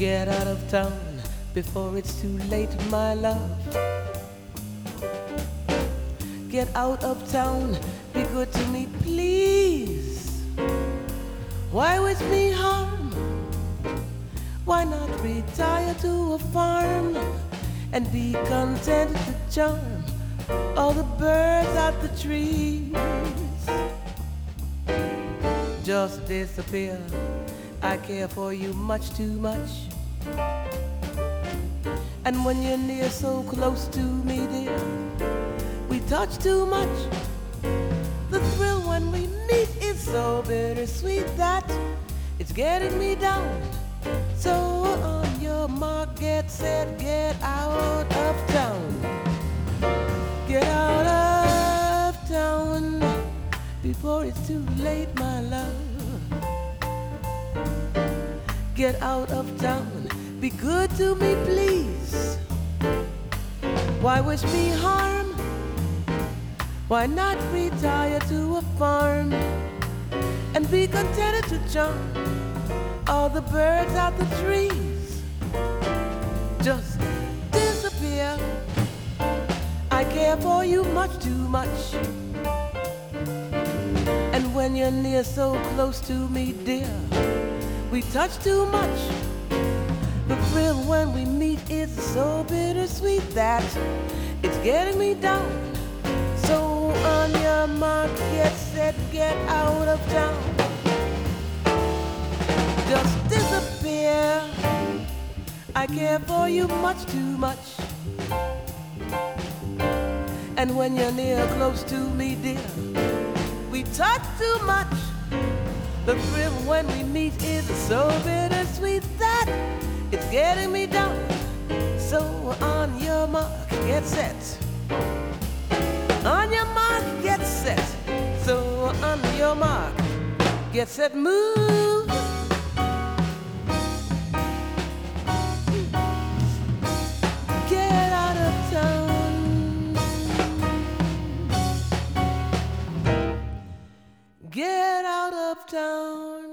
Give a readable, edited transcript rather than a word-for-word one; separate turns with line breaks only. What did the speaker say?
Get out of town before it's too late, my love. Get out of town, be good to me, please. Why wish me harm? Why not retire to a farm and be content to charm all the birds out the trees? Just disappear, I care for you much too much. And when you're near, so close to me, dear, we touch too much. The thrill when we meet is so bittersweet that it's getting me down. So on your mark, get set, get out of town. Get out of town before it's too late, my love. Get out of town, be good to me, please. Why wish me harm? Why not retire to a farm and be contented to charm all the birds out the trees? Just disappear, I care for you much too much. And when you're near, so close to me, dear, we touch too much. The thrill when we meet is so bittersweet that it's getting me down. So on your mark, get set, get out of town. Just disappear, I care for you much too much. And when you're near, close to me, dear, we touch too much. The thrill when we meet is so bittersweet that it's getting me down. So on your mark, get set. On your mark, get set. So on your mark, get set, move. Get out of town. Get out of town.